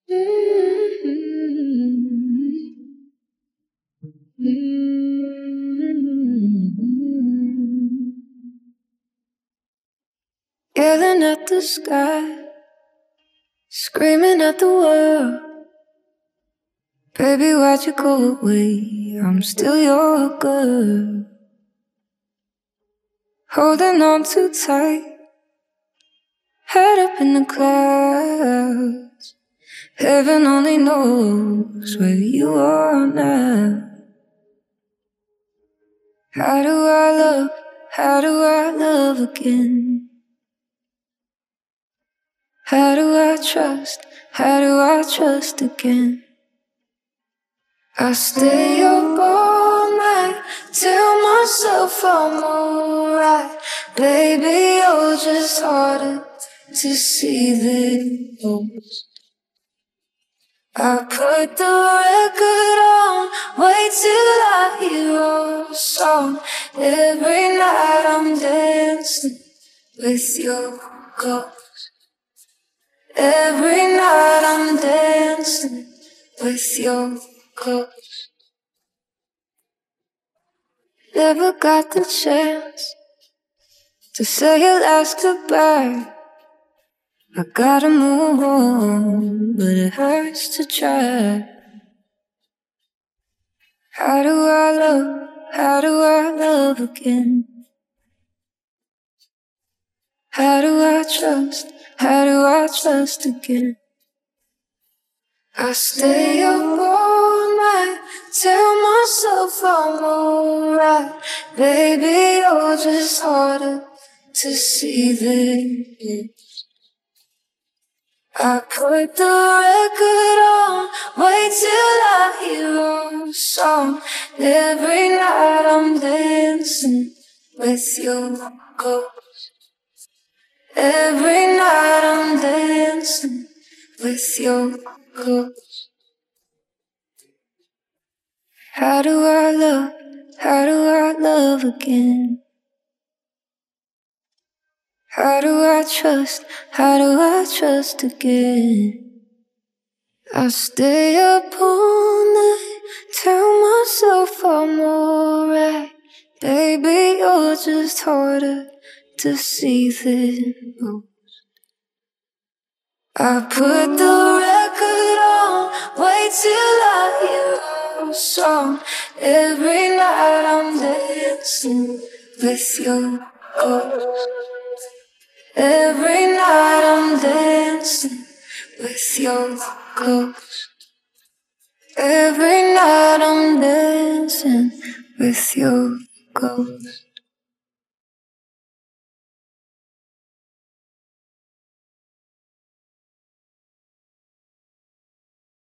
Yelling at the sky, screaming at the world. Baby, why'd you go away? I'm still your girl. Holding on too tight, head up in the clouds. Heaven only knows where you are now. How do I love again? How do I trust again? I stay up all night, tell myself I'm alright. Baby, you're just harder to see than most. I put the record on, wait till I hear your song. Every night I'm dancing with your ghost. Every night I'm dancing with your ghost. Never got the chance to say your last goodbye. I gotta move on, but it hurts to try. How do I love again? How do I trust again? I stay up all night, tell myself I'm alright. Baby, you're just harder to see than it. I put the record on, wait till I hear your song. Every night I'm dancing with your ghost. Every night I'm dancing with your ghost. How do I love again? How do I trust again? I stay up all night, tell myself I'm alright. Baby, you're just harder to see than most. I put the record on, wait till I hear your song. Every night I'm dancing with your ghost. Every night I'm dancing with your ghost. Every night I'm dancing with your ghost.